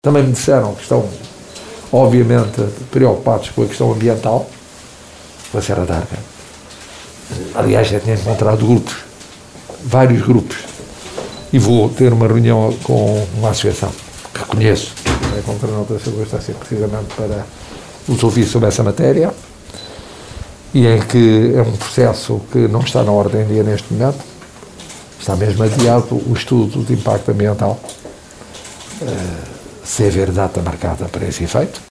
Também me disseram que estão, obviamente, preocupados com a questão ambiental, com a Serra d'Arga. Aliás, já tinha encontrado grupos, vários grupos, e vou ter uma reunião com uma associação que conheço, encontrei noutra circunstância, precisamente para os ouvir sobre essa matéria, e em que é um processo que não está na ordem do dia neste momento, está mesmo adiado o estudo de impacto ambiental, sem haver data marcada para esse efeito.